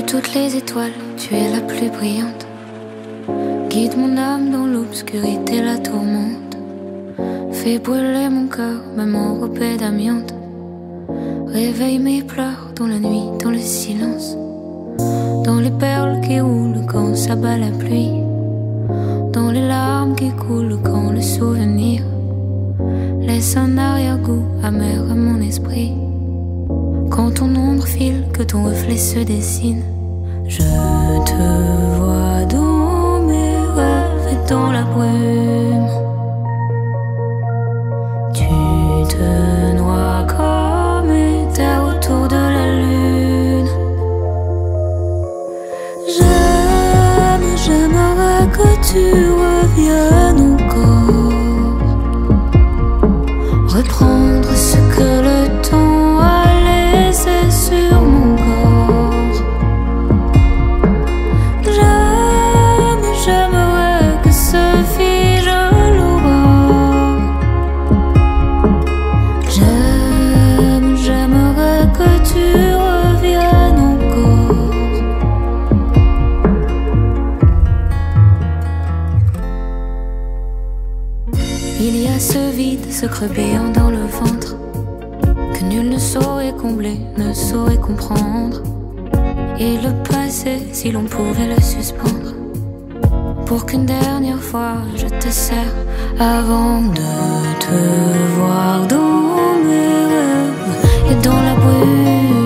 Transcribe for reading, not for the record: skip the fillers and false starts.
toutes les étoiles, tu es la plus brillante. Guide mon âme dans l'obscurité, la tourmente. Fais brûler mon cœur, même enrobé d'amiante. Réveille mes pleurs dans la nuit, dans le silence. Dans les perles qui roulent quand s'abat la pluie. Dans les larmes qui coulent quand le souvenir laisse un arrière-goût amer à mon esprit. Quand ton ombre file, que ton reflet se dessine. Je te vois dans mes rêves et dans la brume. Tu te noies comme éther autour de la lune. J'aimerais que tu reviennes encore. Reprendre ce que le temps a laissé sur mon corps. J'aimerais que se fige l'aurore. J'aimerais que tu reviennes encore. Il y a ce vide, ce creux béant dans le ventre que nul ne saurait combler, ne saurait comprendre. Et le passé, si l'on pouvait le suspendre, pour qu'une dernière fois je te serre avant de te voir dans mes rêves et dans la brume.